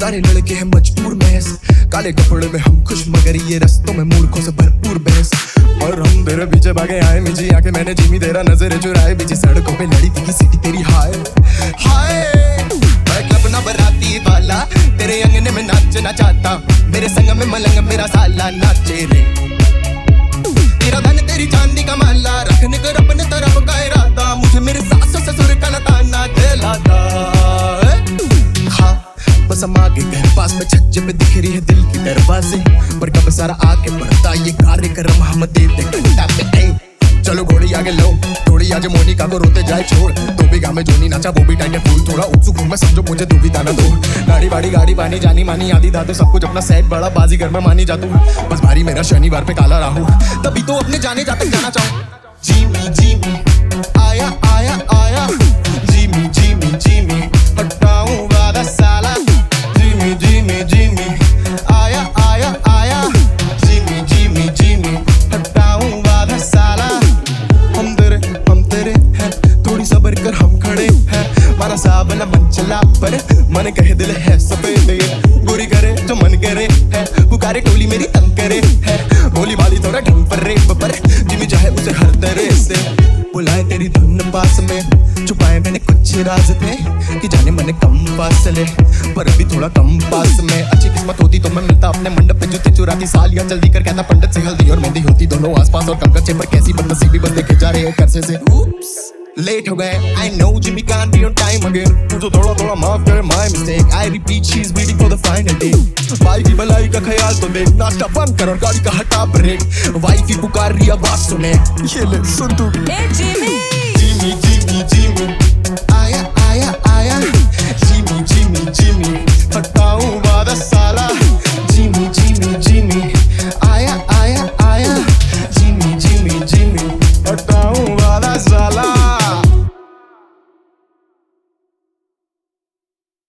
सारे लड़के हैं मजबूर महज, काले कपड़े में हम खुश मगर ये रस्तों में मूर्खों से भरपूर बहस। और हम तेरे पीछे भागे आए मिजी आके मैंने जिमी तेरा नजर चुराए, बीच सड़कों पे लड़ी थी सिटी तेरी हाय हाय। मैं क्लब ना बराती वाला तेरे अंगने में नाचना चाहता, मेरे संग में मलंग मेरा साला नाचे रे। तेरा धन तेरी चांदी का माला रखने को अपने तरफ का इरादा, मुझे मेरे सास ससुर का ताना दिलाता। हाँ बस हम आगे गए पास में छज्जे पे दिख रही है दिल की दरवाजे, पर कब सारा आके बढ़ता ये कार्यक्रम हम देते घंटा पे। चलो घोड़ी आगे लो थोड़ी आज मोनिका को रोते जाए छोड़, तो भी गाँव में जोनी नाचा वो भी टाइम फूल, थोड़ा उत्सुक हूँ मैं समझो मुझे दुविधा ना दो। गाड़ी बाड़ी गाड़ी पानी जानी मानी आदि दादे सब कुछ अपना सेट बड़ा बाजी घर में मानी जातू, बस भारी मेरा शनिवार पे काला राहु, तभी तो अपने जाने जाते जाना चाहूँ। जीमी जीमी आया आया आया, जीमी जीमी जीमी हटाऊं वादा साला, जीमी जीमी जीमी आया आया आया, जीमी जीमी जीमी हटाऊं वादा साला। हम तेरे हैं थोड़ी सबर कर हम खड़े हैं, मारा साबला मन चला पर मन कहे दिल है सफेद, ये गोरी करे जो मन करे है, पुकारे टोली मेरी तंग करे है, बोली बाली थोड़ा ढंग पर रे पर जिमी चाहे उसे हर तरह से बुलाए तेरी धुन पास में, छुपाए मैंने कुछ राज थे कि जाने मने कम फासले पर अभी थोड़ा कम पास में। अच्छी किस्मत होती तो मैं मिलता अपने मंडप पे जूते चुराती सालियां जल्दी कर कहता पंडित से हल्दी और मेहंदी होती दोनों आसपास और कम कच्चे, पर कैसी बदनसीबी बस देखे जा रहे हैं कर्से से। लेट हो गए I know Jimmy can't be on time again, मुझे थोड़ा थोड़ा माफ करे my mistake, I repeat she's waiting for the final day। भाई की भलाई का ख्याल तो देख, नाश्ता बंद कर और गाड़ी का हटा ब्रेक, वाइफ ही पुकार रही आवाज सुने, ये ले सुन तू। Hey Jimmy